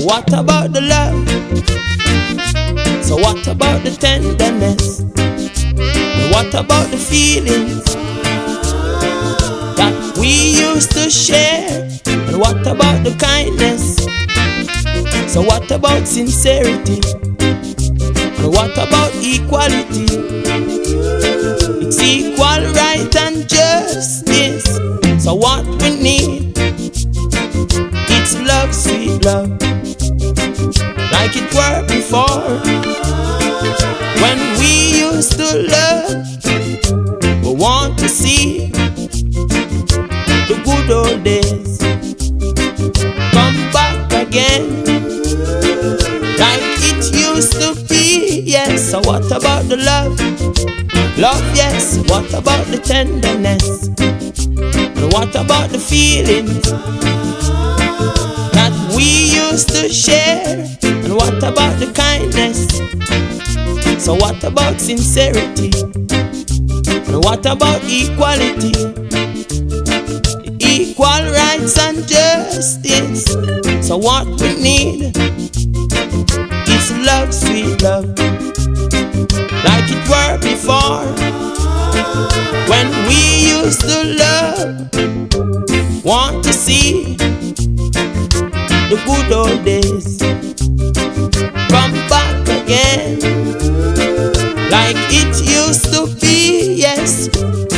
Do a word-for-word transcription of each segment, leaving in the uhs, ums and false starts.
what about the love? So what about the tenderness? And what about the feelings that we used to share? And what about the kindness? So what about sincerity? And what about equality? It's equal right and justice. So what we need, it's love, sweet love, like it were before. When we used to love, we want to see the good old days come back again, like it used to be. Yes, so what about the love? Love, yes, what about the tenderness? And what about the feelings that we used to share? And what about the kindness? So what about sincerity? And what about equality? Equal rights and justice. So what we need is love, sweet love, like it were before. When we used to love, want to see the good old days come back again, like it used to be. Yes.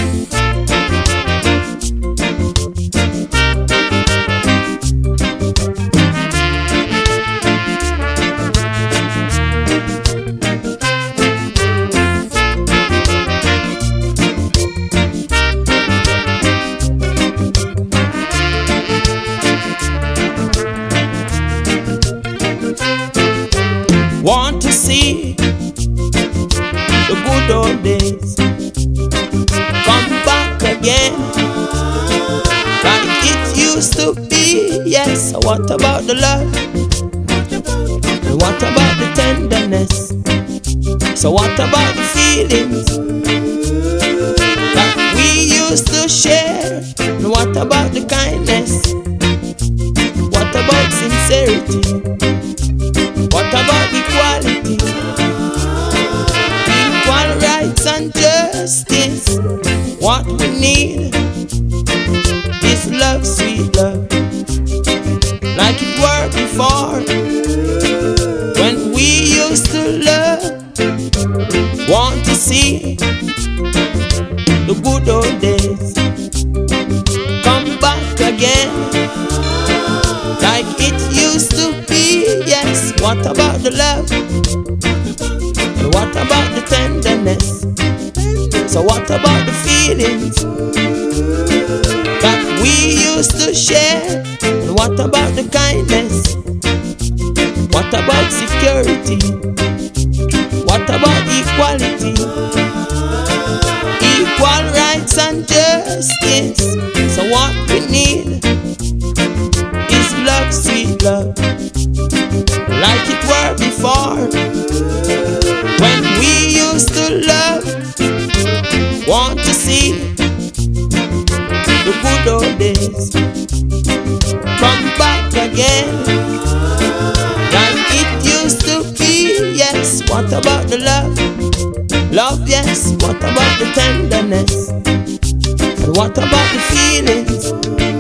Want to see the good old days come back again, like it used to be. Yes, so what about the love? And what about the tenderness? So what about the feelings that we used to share? And what about the kindness? What about sincerity? What about equality? Equal rights and justice. What we need is love, sweet love, like it were before. When we used to love, want to see the good old days come back again, like it used to be. Yes, what about the love? And what about the tenderness? So what about the feelings that we used to share? And what about the kindness? What about security? What about equality? Equal rights and justice. So what we need is love, sweet love, like it were before. When we used to love, want to see the good old days come back again, like it used to be. Yes, what about the love? Love, yes, what about the tenderness? And what about the feelings